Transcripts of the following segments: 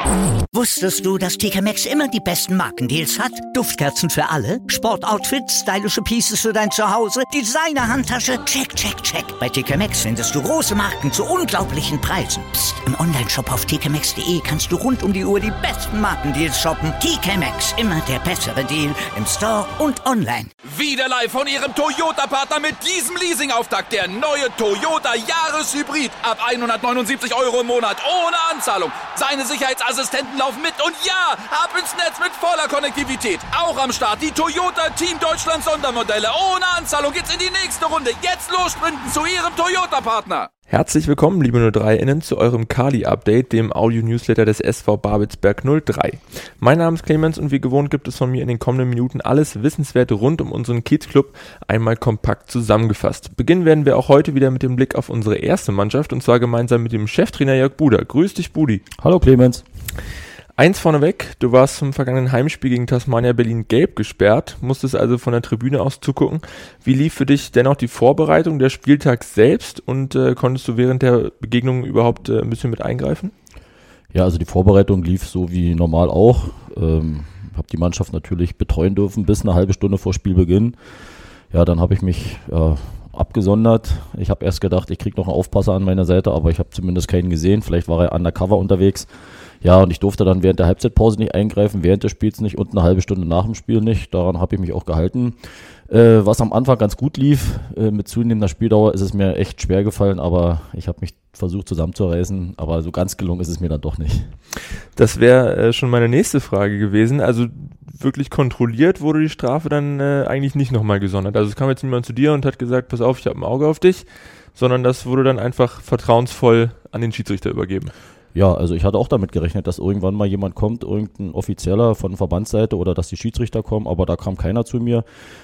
Wusstest du, dass TK Maxx immer die besten Markendeals hat? Duftkerzen für alle, Sportoutfits, stylische Pieces für dein Zuhause, Designer-Handtasche, check, check, check. Bei TK Maxx findest du große Marken zu unglaublichen Preisen. Psst. Im Onlineshop auf tkmaxx.de kannst du rund um die Uhr die besten Markendeals shoppen. TK Maxx, immer der bessere Deal im Store und online. Wieder live von Ihrem Toyota-Partner mit diesem Leasing-Auftakt. Der neue Toyota Jahreshybrid. Ab 179 € im Monat, ohne Anzahlung. Seine Sicherheitsassistenten laufen mit und ja, ab ins Netz mit voller Konnektivität. Auch am Start die Toyota Team Deutschland Sondermodelle. Ohne Anzahlung geht's in die nächste Runde. Jetzt los sprinten zu Ihrem Toyota-Partner. Herzlich willkommen, liebe 03-Innen, zu eurem Kali-Update, dem Audio-Newsletter des SV Babelsberg 03. Mein Name ist Clemens und wie gewohnt gibt es von mir in den kommenden Minuten alles Wissenswerte rund um unseren Kiezclub einmal kompakt zusammengefasst. Beginnen werden wir auch heute wieder mit dem Blick auf unsere erste Mannschaft und zwar gemeinsam mit dem Cheftrainer Jörg Buder. Grüß dich, Budi. Hallo Clemens. Eins vorneweg, du warst zum vergangenen Heimspiel gegen Tasmania Berlin gelb gesperrt, musstest also von der Tribüne aus zugucken. Wie lief für dich dennoch die Vorbereitung, der Spieltag selbst und konntest du während der Begegnung überhaupt ein bisschen mit eingreifen? Ja, also die Vorbereitung lief so wie normal auch. Habe die Mannschaft natürlich betreuen dürfen bis eine halbe Stunde vor Spielbeginn. Ja, dann habe ich mich abgesondert. Ich habe erst gedacht, ich kriege noch einen Aufpasser an meiner Seite, aber ich habe zumindest keinen gesehen. Vielleicht war er undercover unterwegs. Ja, und ich durfte dann während der Halbzeitpause nicht eingreifen, während des Spiels nicht und eine halbe Stunde nach dem Spiel nicht. Daran habe ich mich auch gehalten. Was am Anfang ganz gut lief, mit zunehmender Spieldauer ist es mir echt schwer gefallen, aber ich habe mich versucht zusammenzureißen, aber so ganz gelungen ist es mir dann doch nicht. Das wäre schon meine nächste Frage gewesen. Also wirklich kontrolliert wurde die Strafe dann eigentlich nicht nochmal gesondert. Also es kam jetzt niemand zu dir und hat gesagt, pass auf, ich habe ein Auge auf dich, sondern das wurde dann einfach vertrauensvoll an den Schiedsrichter übergeben. Ja, also ich hatte auch damit gerechnet, dass irgendwann mal jemand kommt, irgendein Offizieller von Verbandsseite oder dass die Schiedsrichter kommen, aber da kam keiner zu mir.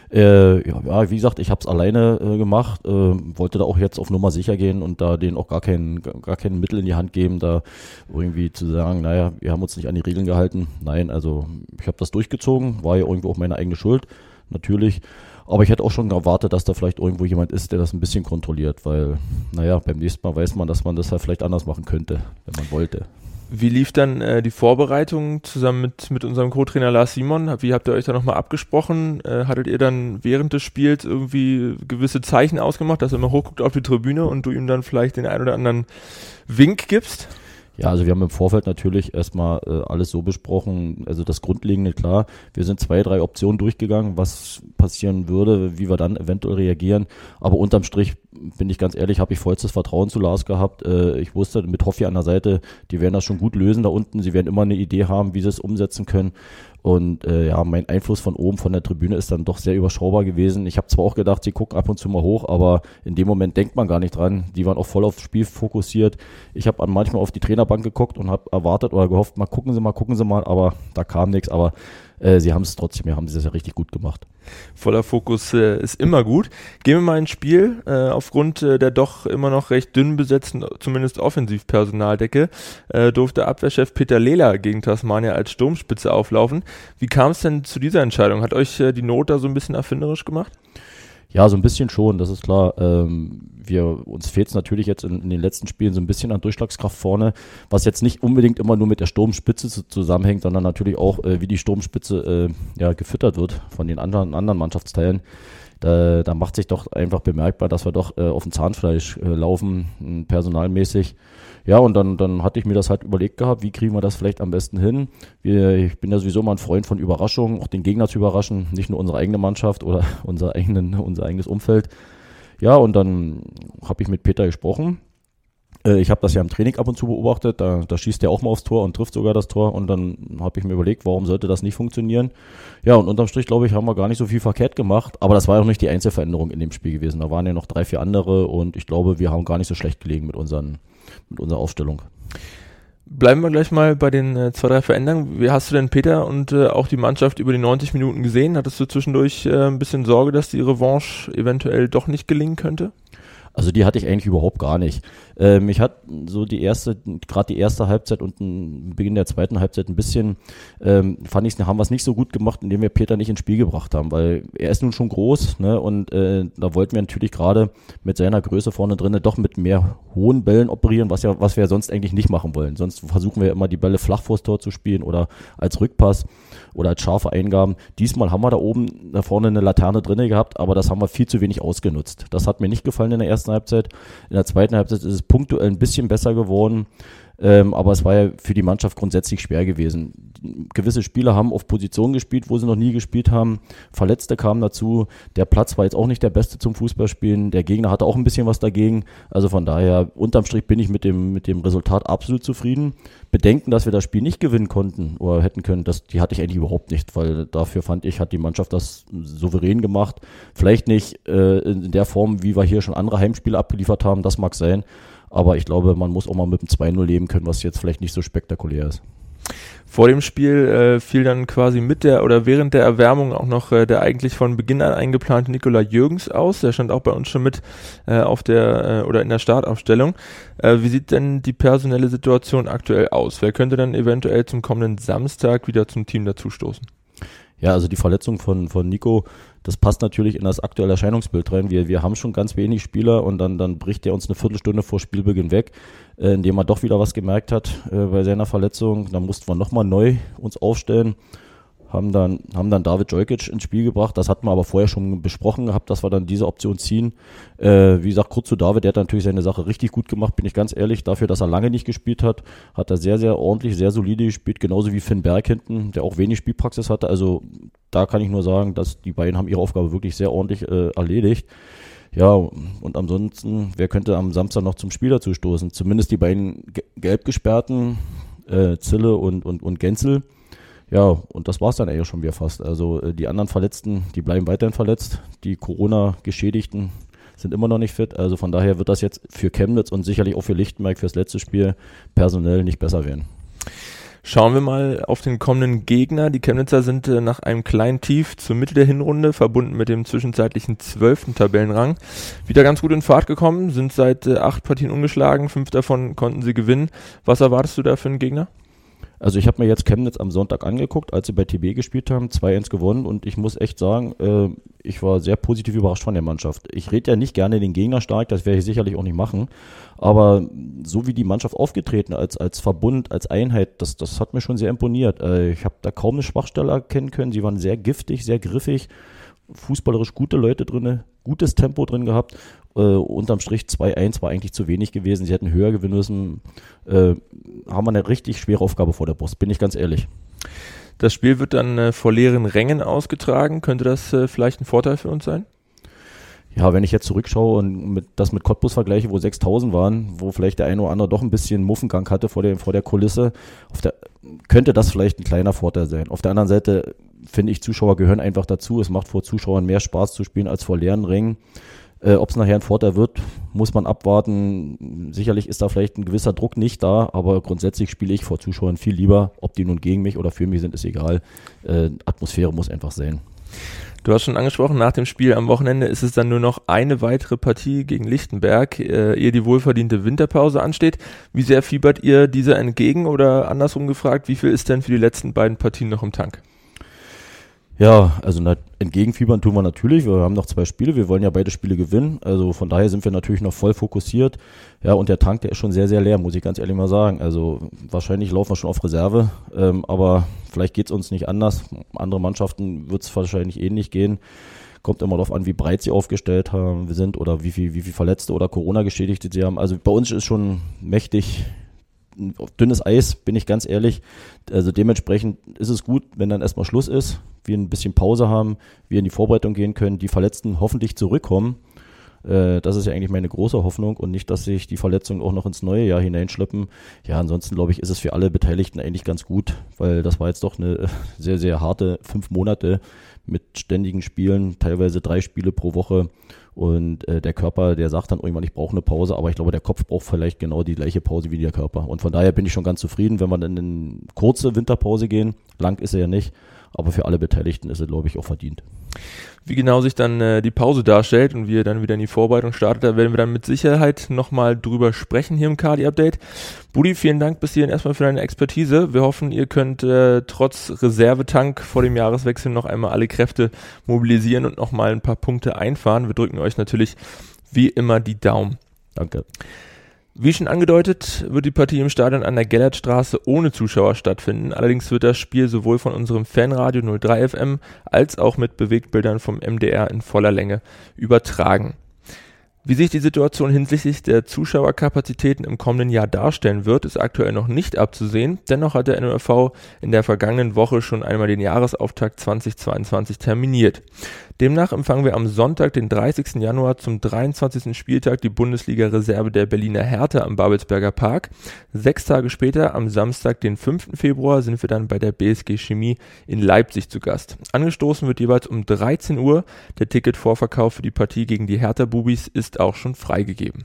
Ja, wie gesagt, ich habe es alleine gemacht, wollte da auch jetzt auf Nummer sicher gehen und da denen auch gar kein Mittel in die Hand geben, da irgendwie zu sagen, naja, wir haben uns nicht an die Regeln gehalten. Nein, also ich habe das durchgezogen, war ja irgendwo auch meine eigene Schuld, natürlich. Aber ich hätte auch schon erwartet, dass da vielleicht irgendwo jemand ist, der das ein bisschen kontrolliert, weil, naja, beim nächsten Mal weiß man, dass man das halt vielleicht anders machen könnte, wenn man wollte. Wie lief dann die Vorbereitung zusammen mit unserem Co-Trainer Lars Simon? Wie habt ihr euch da nochmal abgesprochen? Hattet ihr dann während des Spiels irgendwie gewisse Zeichen ausgemacht, dass er immer hochguckt auf die Tribüne und du ihm dann vielleicht den einen oder anderen Wink gibst? Ja, also wir haben im Vorfeld natürlich erstmal alles so besprochen, also das Grundlegende, klar, wir sind 2, 3 Optionen durchgegangen, was passieren würde, wie wir dann eventuell reagieren, aber unterm Strich, bin ich ganz ehrlich, habe ich vollstes Vertrauen zu Lars gehabt, ich wusste mit Hoffi an der Seite, die werden das schon gut lösen da unten, sie werden immer eine Idee haben, wie sie es umsetzen können. Und ja, mein Einfluss von oben, von der Tribüne ist dann doch sehr überschaubar gewesen. Ich habe zwar auch gedacht, sie gucken ab und zu mal hoch, aber in dem Moment denkt man gar nicht dran. Die waren auch voll aufs Spiel fokussiert. Ich habe manchmal auf die Trainerbank geguckt und habe erwartet oder gehofft, mal gucken Sie mal, aber da kam nichts. Aber sie haben es trotzdem, haben sie es ja richtig gut gemacht. Voller Fokus ist immer gut. Gehen wir mal ins Spiel. Aufgrund der doch immer noch recht dünn besetzten, zumindest Offensivpersonaldecke, durfte Abwehrchef Peter Lehler gegen Tasmania als Sturmspitze auflaufen. Wie kam es denn zu dieser Entscheidung? Hat euch die Not da so ein bisschen erfinderisch gemacht? Ja, so ein bisschen schon, das ist klar. Uns fehlt es natürlich jetzt in den letzten Spielen so ein bisschen an Durchschlagskraft vorne, was jetzt nicht unbedingt immer nur mit der Sturmspitze zusammenhängt, sondern natürlich auch, wie die Sturmspitze gefüttert wird von den anderen Mannschaftsteilen. Da macht sich doch einfach bemerkbar, dass wir doch auf dem Zahnfleisch laufen, personalmäßig. Ja, und dann hatte ich mir das halt überlegt gehabt, wie kriegen wir das vielleicht am besten hin. Ich bin ja sowieso mal ein Freund von Überraschungen, auch den Gegner zu überraschen, nicht nur unsere eigene Mannschaft oder unser eigenes Umfeld. Ja, und dann habe ich mit Peter gesprochen. Ich habe das ja im Training ab und zu beobachtet, da schießt er auch mal aufs Tor und trifft sogar das Tor und dann habe ich mir überlegt, warum sollte das nicht funktionieren. Ja, und unterm Strich, glaube ich, haben wir gar nicht so viel verkehrt gemacht, aber das war auch nicht die einzige Veränderung in dem Spiel gewesen. Da waren ja noch 3, 4 andere und ich glaube, wir haben gar nicht so schlecht gelegen mit unserer Aufstellung. Bleiben wir gleich mal bei den 2, 3 Veränderungen. Wie hast du denn Peter und auch die Mannschaft über die 90 Minuten gesehen? Hattest du zwischendurch ein bisschen Sorge, dass die Revanche eventuell doch nicht gelingen könnte? Also die hatte ich eigentlich überhaupt gar nicht. Mich hat so gerade die erste Halbzeit und Beginn der zweiten Halbzeit ein bisschen, haben wir es nicht so gut gemacht, indem wir Peter nicht ins Spiel gebracht haben, weil er ist nun schon groß, ne, und da wollten wir natürlich gerade mit seiner Größe vorne drin doch mit mehr hohen Bällen operieren, was wir sonst eigentlich nicht machen wollen. Sonst versuchen wir immer die Bälle flach vors Tor zu spielen oder als Rückpass oder als scharfe Eingaben. Diesmal haben wir da vorne eine Laterne drin gehabt, aber das haben wir viel zu wenig ausgenutzt. Das hat mir nicht gefallen in der ersten Halbzeit. In der zweiten Halbzeit ist es punktuell ein bisschen besser geworden. Aber es war ja für die Mannschaft grundsätzlich schwer gewesen. Gewisse Spieler haben auf Positionen gespielt, wo sie noch nie gespielt haben. Verletzte kamen dazu. Der Platz war jetzt auch nicht der beste zum Fußballspielen. Der Gegner hatte auch ein bisschen was dagegen. Also von daher, unterm Strich bin ich mit dem Resultat absolut zufrieden. Bedenken, dass wir das Spiel nicht gewinnen konnten oder hätten können, die hatte ich eigentlich überhaupt nicht, weil dafür fand ich, hat die Mannschaft das souverän gemacht. Vielleicht nicht in der Form, wie wir hier schon andere Heimspiele abgeliefert haben, das mag sein. Aber ich glaube, man muss auch mal mit dem 2-0 leben können, was jetzt vielleicht nicht so spektakulär ist. Vor dem Spiel fiel dann quasi während der Erwärmung auch noch der eigentlich von Beginn an eingeplante Nikola Jürgens aus. Der stand auch bei uns schon mit in der Startaufstellung. Wie sieht denn die personelle Situation aktuell aus? Wer könnte dann eventuell zum kommenden Samstag wieder zum Team dazustoßen? Ja, also die Verletzung von Nico, das passt natürlich in das aktuelle Erscheinungsbild rein. Wir haben schon ganz wenig Spieler und dann bricht er uns eine Viertelstunde vor Spielbeginn weg, indem er doch wieder was gemerkt hat bei seiner Verletzung. Dann mussten wir nochmal neu uns aufstellen, haben dann David Djojkic ins Spiel gebracht. Das hatten wir aber vorher schon besprochen gehabt, dass wir dann diese Option ziehen. Wie gesagt, kurz zu David, der hat natürlich seine Sache richtig gut gemacht, bin ich ganz ehrlich. Dafür, dass er lange nicht gespielt hat er sehr, sehr ordentlich, sehr solide gespielt. Genauso wie Finn Berg hinten, der auch wenig Spielpraxis hatte. Also da kann ich nur sagen, dass die beiden haben ihre Aufgabe wirklich sehr ordentlich erledigt. Ja, und ansonsten, wer könnte am Samstag noch zum Spiel dazu stoßen? Zumindest die beiden gelb gesperrten, Zille und Genzel. Ja, und das war's dann eigentlich schon wieder fast. Also die anderen Verletzten, die bleiben weiterhin verletzt. Die Corona-Geschädigten sind immer noch nicht fit. Also von daher wird das jetzt für Chemnitz und sicherlich auch für Lichtenberg fürs letzte Spiel personell nicht besser werden. Schauen wir mal auf den kommenden Gegner. Die Chemnitzer sind nach einem kleinen Tief zur Mitte der Hinrunde, verbunden mit dem zwischenzeitlichen 12. Tabellenrang, wieder ganz gut in Fahrt gekommen, sind seit 8 Partien ungeschlagen, 5 davon konnten sie gewinnen. Was erwartest du da für einen Gegner? Also ich habe mir jetzt Chemnitz am Sonntag angeguckt, als sie bei TB gespielt haben, 2-1 gewonnen und ich muss echt sagen, ich war sehr positiv überrascht von der Mannschaft. Ich rede ja nicht gerne den Gegner stark, das werde ich sicherlich auch nicht machen, aber so wie die Mannschaft aufgetreten, als Verbund, als Einheit, das hat mir schon sehr imponiert. Ich habe da kaum eine Schwachstelle erkennen können, sie waren sehr giftig, sehr griffig, fußballerisch gute Leute drin, gutes Tempo drin gehabt. Unterm Strich 2-1 war eigentlich zu wenig gewesen. Sie hätten höher gewinnen müssen. Haben wir eine richtig schwere Aufgabe vor der Brust, bin ich ganz ehrlich. Das Spiel wird dann vor leeren Rängen ausgetragen. Könnte das vielleicht ein Vorteil für uns sein? Ja, wenn ich jetzt zurückschaue und das mit Cottbus vergleiche, wo 6.000 waren, wo vielleicht der eine oder andere doch ein bisschen Muffengang hatte vor der Kulisse, könnte das vielleicht ein kleiner Vorteil sein. Auf der anderen Seite finde ich, Zuschauer gehören einfach dazu. Es macht vor Zuschauern mehr Spaß zu spielen als vor leeren Rängen. Ob es nachher ein Vorteil wird, muss man abwarten. Sicherlich ist da vielleicht ein gewisser Druck nicht da, aber grundsätzlich spiele ich vor Zuschauern viel lieber. Ob die nun gegen mich oder für mich sind, ist egal. Atmosphäre muss einfach sein. Du hast schon angesprochen, nach dem Spiel am Wochenende ist es dann nur noch eine weitere Partie gegen Lichtenberg, ehe die wohlverdiente Winterpause ansteht. Wie sehr fiebert ihr dieser entgegen oder andersrum gefragt, wie viel ist denn für die letzten beiden Partien noch im Tank? Ja, also entgegenfiebern tun wir natürlich. Wir haben noch 2 Spiele, wir wollen ja beide Spiele gewinnen. Also von daher sind wir natürlich noch voll fokussiert. Ja, und der Tank, der ist schon sehr, sehr leer, muss ich ganz ehrlich mal sagen. Also wahrscheinlich laufen wir schon auf Reserve, aber vielleicht geht's uns nicht anders. Andere Mannschaften wird's wahrscheinlich ähnlich gehen. Kommt immer darauf an, wie breit sie aufgestellt sind oder wie viel Verletzte oder Corona-Geschädigte sie haben. Also bei uns ist schon mächtig dünnes Eis, bin ich ganz ehrlich. Also dementsprechend ist es gut, wenn dann erstmal Schluss ist, wir ein bisschen Pause haben, wir in die Vorbereitung gehen können, die Verletzten hoffentlich zurückkommen. Das ist ja eigentlich meine große Hoffnung und nicht, dass sich die Verletzungen auch noch ins neue Jahr hineinschleppen. Ja, ansonsten glaube ich, ist es für alle Beteiligten eigentlich ganz gut, weil das war jetzt doch eine sehr, sehr harte 5 Monate mit ständigen Spielen, teilweise 3 Spiele pro Woche. Und der Körper, der sagt dann irgendwann, ich brauche eine Pause, aber ich glaube, der Kopf braucht vielleicht genau die gleiche Pause wie der Körper. Und von daher bin ich schon ganz zufrieden, wenn wir dann in eine kurze Winterpause gehen. Lang ist er ja nicht, aber für alle Beteiligten ist er, glaube ich, auch verdient. Wie genau sich dann die Pause darstellt und wie ihr dann wieder in die Vorbereitung startet, da werden wir dann mit Sicherheit nochmal drüber sprechen hier im Kali-Update. Budi, vielen Dank bis hierhin erstmal für deine Expertise. Wir hoffen, ihr könnt trotz Reservetank vor dem Jahreswechsel noch einmal alle Kräfte mobilisieren und nochmal ein paar Punkte einfahren. Wir drücken euch natürlich wie immer die Daumen. Danke. Wie schon angedeutet, wird die Partie im Stadion an der Gellertstraße ohne Zuschauer stattfinden. Allerdings wird das Spiel sowohl von unserem Fanradio 03 FM als auch mit Bewegtbildern vom MDR in voller Länge übertragen. Wie sich die Situation hinsichtlich der Zuschauerkapazitäten im kommenden Jahr darstellen wird, ist aktuell noch nicht abzusehen. Dennoch hat der NOFV in der vergangenen Woche schon einmal den Jahresauftakt 2022 terminiert. Demnach empfangen wir am Sonntag, den 30. Januar zum 23. Spieltag die Bundesliga-Reserve der Berliner Hertha am Babelsberger Park. 6 Tage später, am Samstag, den 5. Februar, sind wir dann bei der BSG Chemie in Leipzig zu Gast. Angestoßen wird jeweils um 13 Uhr. Der Ticketvorverkauf für die Partie gegen die Hertha-Bubis ist auch schon freigegeben.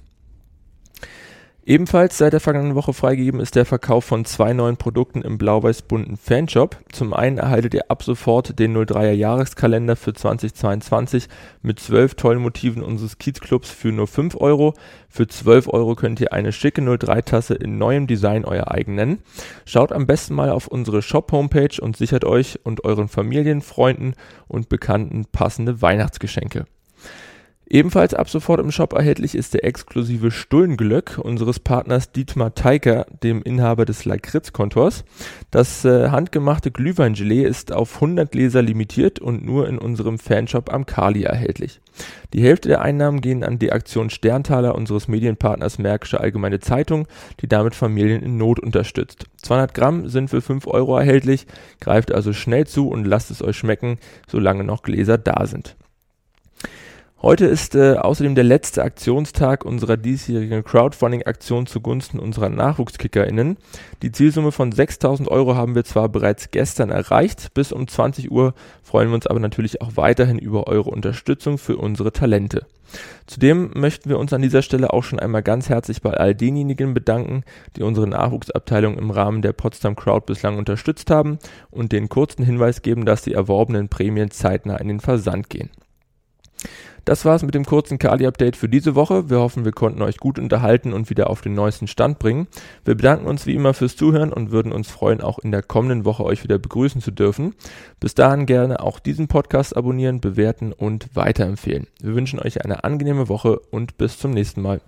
Ebenfalls seit der vergangenen Woche freigegeben ist der Verkauf von 2 neuen Produkten im blau-weiß-bunten Fanshop. Zum einen erhaltet ihr ab sofort den 03er Jahreskalender für 2022 mit 12 tollen Motiven unseres Kiezclubs für nur 5 Euro. Für 12 Euro könnt ihr eine schicke 03-Tasse in neuem Design euer eigen nennen. Schaut am besten mal auf unsere Shop-Homepage und sichert euch und euren Familien, Freunden und Bekannten passende Weihnachtsgeschenke. Ebenfalls ab sofort im Shop erhältlich ist der exklusive Stullenglöck unseres Partners Dietmar Teiker, dem Inhaber des Lakritz-Kontors. Das handgemachte Glühweingelee ist auf 100 Gläser limitiert und nur in unserem Fanshop am Kali erhältlich. Die Hälfte der Einnahmen gehen an die Aktion Sterntaler unseres Medienpartners Märkische Allgemeine Zeitung, die damit Familien in Not unterstützt. 200 Gramm sind für 5 Euro erhältlich, greift also schnell zu und lasst es euch schmecken, solange noch Gläser da sind. Heute ist außerdem der letzte Aktionstag unserer diesjährigen Crowdfunding-Aktion zugunsten unserer NachwuchskickerInnen. Die Zielsumme von 6.000 Euro haben wir zwar bereits gestern erreicht, bis um 20 Uhr freuen wir uns aber natürlich auch weiterhin über eure Unterstützung für unsere Talente. Zudem möchten wir uns an dieser Stelle auch schon einmal ganz herzlich bei all denjenigen bedanken, die unsere Nachwuchsabteilung im Rahmen der Potsdam Crowd bislang unterstützt haben und den kurzen Hinweis geben, dass die erworbenen Prämien zeitnah in den Versand gehen. Das war's mit dem kurzen Kali-Update für diese Woche. Wir hoffen, wir konnten euch gut unterhalten und wieder auf den neuesten Stand bringen. Wir bedanken uns wie immer fürs Zuhören und würden uns freuen, auch in der kommenden Woche euch wieder begrüßen zu dürfen. Bis dahin gerne auch diesen Podcast abonnieren, bewerten und weiterempfehlen. Wir wünschen euch eine angenehme Woche und bis zum nächsten Mal.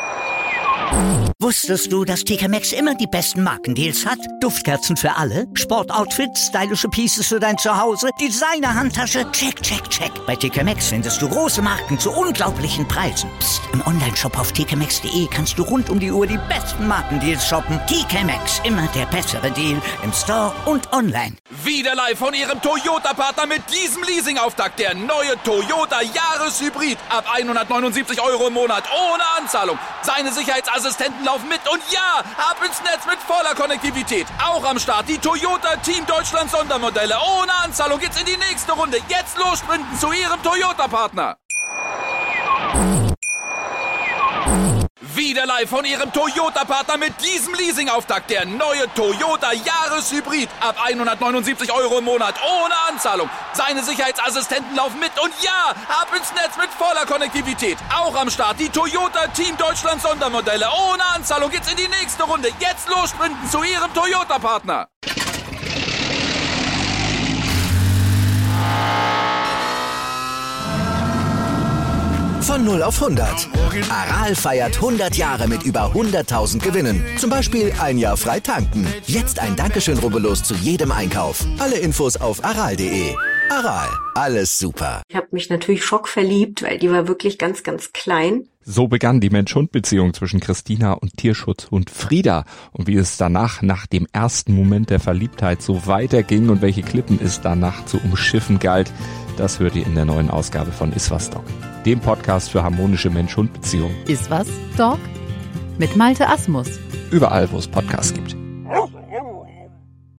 Wusstest du, dass TK Maxx immer die besten Markendeals hat? Duftkerzen für alle, Sportoutfits, stylische Pieces für dein Zuhause, Designer-Handtasche, check, check, check. Bei TK Maxx findest du große Marken zu unglaublichen Preisen. Psst. Im Onlineshop auf tkmaxx.de kannst du rund um die Uhr die besten Markendeals shoppen. TK Maxx, immer der bessere Deal im Store und online. Wieder live von ihrem Toyota-Partner mit diesem Leasing-Auftakt. Der neue Toyota Jahreshybrid. Ab 179 Euro im Monat ohne Anzahlung. Seine Sicherheitsassistenten laufen mit und ja, ab ins Netz mit voller Konnektivität. Auch am Start die Toyota Team Deutschland Sondermodelle. Ohne Anzahlung geht's in die nächste Runde. Jetzt los sprinten zu ihrem Toyota-Partner. Wieder live von ihrem Toyota-Partner mit diesem Leasing-Auftakt. Der neue Toyota Jahreshybrid. Ab 179 Euro im Monat ohne Anzahlung. Seine Sicherheitsassistenten laufen mit und ja, ab ins Netz mit voller Konnektivität. Auch am Start die Toyota Team Deutschland Sondermodelle. Ohne Anzahlung geht's in die nächste Runde. Jetzt los sprinten zu ihrem Toyota-Partner. Von 0 auf 100. Aral feiert 100 Jahre mit über 100.000 Gewinnen. Zum Beispiel ein Jahr frei tanken. Jetzt ein Dankeschön, rubbellos zu jedem Einkauf. Alle Infos auf aral.de. Aral, alles super. Ich habe mich natürlich schockverliebt, weil die war wirklich ganz, ganz klein. So begann die Mensch-Hund-Beziehung zwischen Christina und Tierschutzhund Frieda. Und wie es danach, nach dem ersten Moment der Verliebtheit, so weiterging und welche Klippen es danach zu umschiffen galt, das hört ihr in der neuen Ausgabe von Iswas Dog, dem Podcast für harmonische Mensch-Hund-Beziehungen. Iswas Dog? Mit Malte Asmus. Überall, wo es Podcasts gibt.